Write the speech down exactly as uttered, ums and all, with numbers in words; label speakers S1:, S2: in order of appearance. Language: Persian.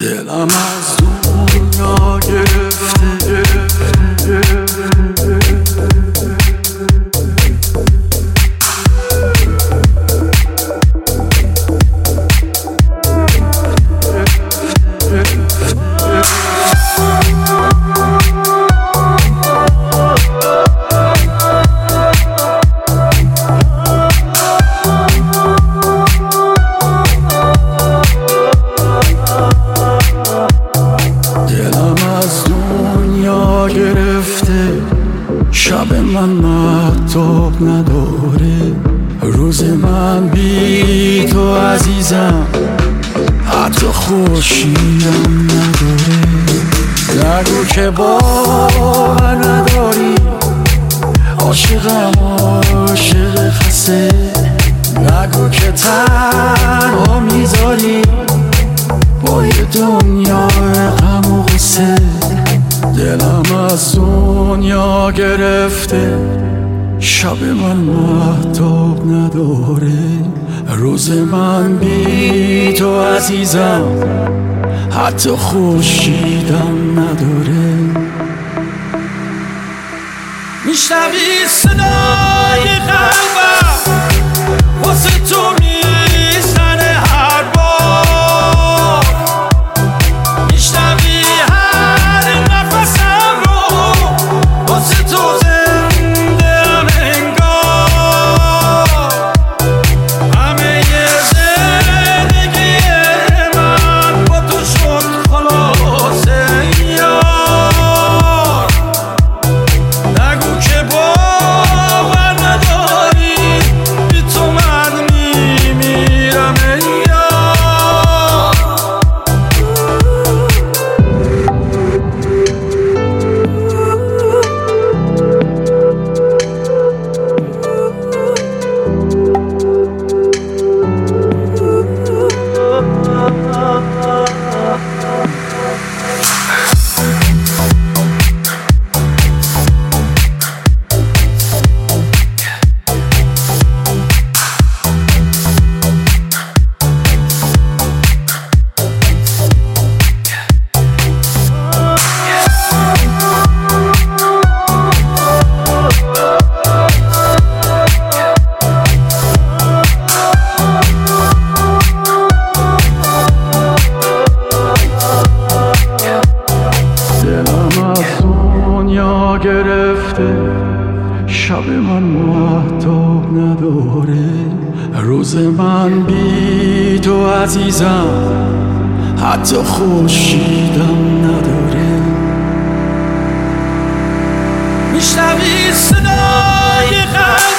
S1: دلم از دنیا گرفته گرفته شب من مهتاب نداره، روز من بی تو عزیزم حتی خورشیدم نداره. نگو که باور نداری، عاشقم عاشق خسته. نگو که تنها میذاری با یه دنیا غم و غصه. دلم از دنیا گرفته شب من مهتاب نداره، روز من بی تو عزیزم حتی خورشیدم نداره. میشنوی صدای قلبم واسه تو میزنه هر بار، میشنوی گرفته شب من مهتاب نداره، روز من بی تو عزیزم حتی خورشیدم نداره. میشنوی صدای قلبم